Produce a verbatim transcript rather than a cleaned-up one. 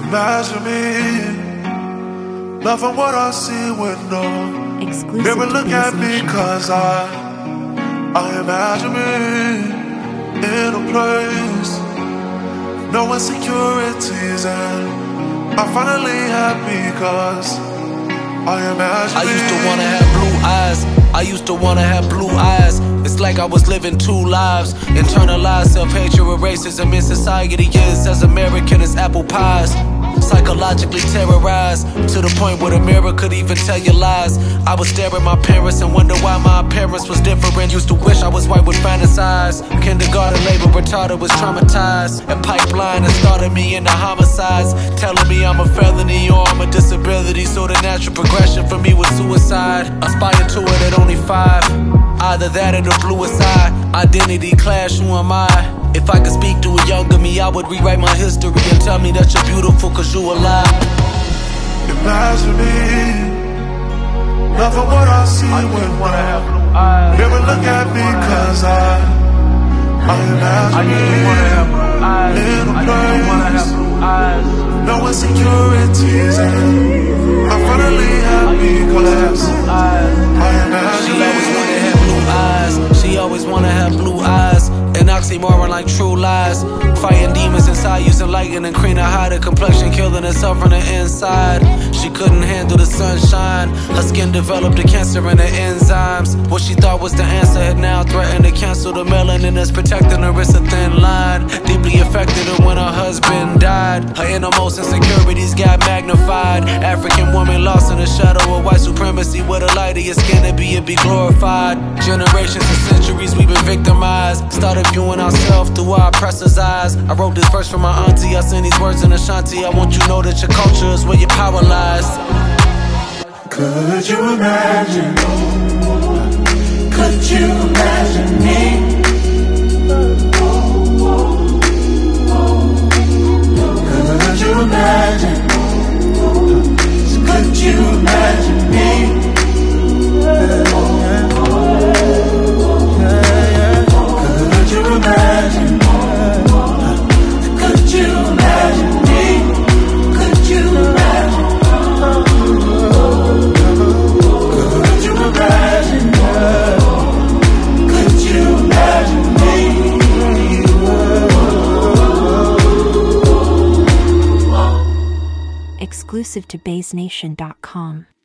Imagine me, loving what I see with no Exclusive mirror look at me, Nation. cause I, I imagine me in a place, no insecurities, and I'm finally happy cause I imagine I me. used to wanna have blue eyes. I used to wanna have blue eyes. It's like I was living two lives. Internalized self-hatred with racism in society is as American as apple pies. Psychologically terrorized to the point where the mirror could even tell you lies. I would stare at my parents and wonder why my appearance was different. Used to wish I was white with fantasize. Kindergarten label retarded was traumatized. And pipeline that started me into homicides, telling me I'm a felony or I'm a disability. So the natural progression for me was suicide. Aspired to it at only five. Either that or the bluest eye. Identity clash, who am I? If I could speak to a younger me, I would rewrite my history and tell me that you're beautiful cause you alive. Imagine me, loving what I see I with just wanna have no blue eyes. mirror look at me, cause I, I imagine I just wanna have blue eyes. me in a I just wanna have place, blue eyes. no insecurities, and I'm finally happy cause I She imagine always me. wanna have blue eyes. She always wanna have blue eyes. An oxymoron like true lies. Fighting demons inside, using lighting and cream to hide her complexion, killing herself from the inside. She couldn't handle the sunshine. Her skin developed a cancer in her enzymes. What she thought was the answer had now threatened to cancel the melanin that's protecting her. It's a thin line. Deeply affected her when her husband died. Her innermost insecurities got magnified. African woman lost in the shadow of white supremacy. Where the light of your skin to be, it be glorified. Generations and centuries we've been victimized. Started viewing ourselves through our oppressor's eyes. I wrote this verse for my auntie. I send these words in Ashanti. I want you to know that your culture is where your power lies. Could you imagine? Could you imagine me? Could you imagine? Could you imagine me? Could you imagine? Could you imagine me? Could you imagine? Could you imagine? Could you imagine me? Exclusive to Bays Nation dot com.